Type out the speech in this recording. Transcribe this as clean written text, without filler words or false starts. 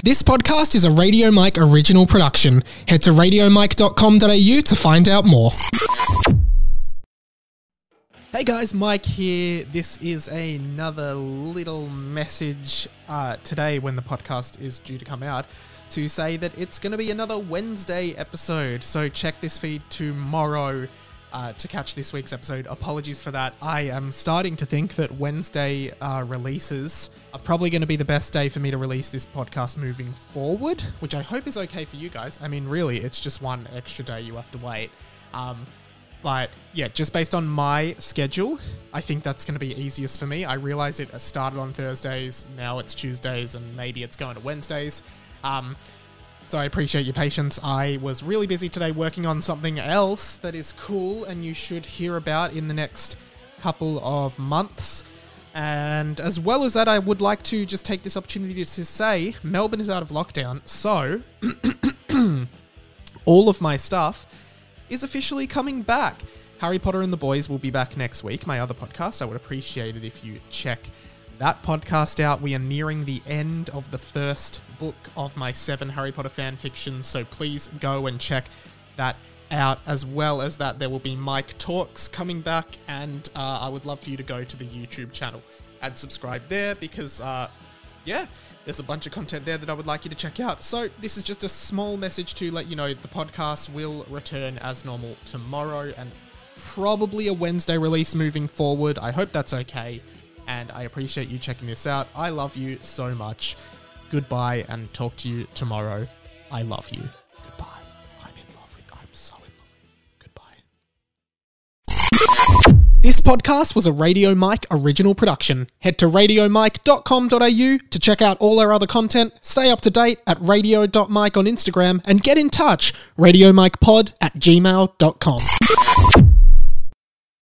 This podcast is a Radio Mike original production. Head to radiomike.com.au to find out more. Hey guys, Mike here. This is another little message today when the podcast is due to come out to say that it's going to be another Wednesday episode. So check this feed tomorrow to catch this week's episode. Apologies for that. I am starting to think that Wednesday releases are probably going to be the best day for me to release this podcast moving forward, which I hope is okay for you guys. I mean, really, it's just one extra day you have to wait. But yeah, just based on my schedule, I think that's going to be easiest for me. I realize it started on Thursdays, now it's Tuesdays, and maybe it's going to Wednesdays. So I appreciate your patience. I was really busy today working on something else that is cool and you should hear about in the next couple of months. And as well as that, I would like to just take this opportunity to say Melbourne is out of lockdown. So all of my stuff is officially coming back. Harry Potter and the Boys will be back next week, my other podcast. I would appreciate it if you check that podcast out. We are nearing the end of the first book of my 7 Harry Potter fan fictions, so please go and check that out. As well as that, there will be Mike Talks coming back, and I would love for you to go to the YouTube channel and subscribe there because, there's a bunch of content there that I would like you to check out. So this is just a small message to let you know the podcast will return as normal tomorrow and probably a Wednesday release moving forward. I hope that's okay. And I appreciate you checking this out. I love you so much. Goodbye, and talk to you tomorrow. I love you. Goodbye. I'm so in love with you. Goodbye. This podcast was a Radio Mike original production. Head to radiomike.com.au to check out all our other content. Stay up to date at radio.mike on Instagram and get in touch. radiomikepod@gmail.com.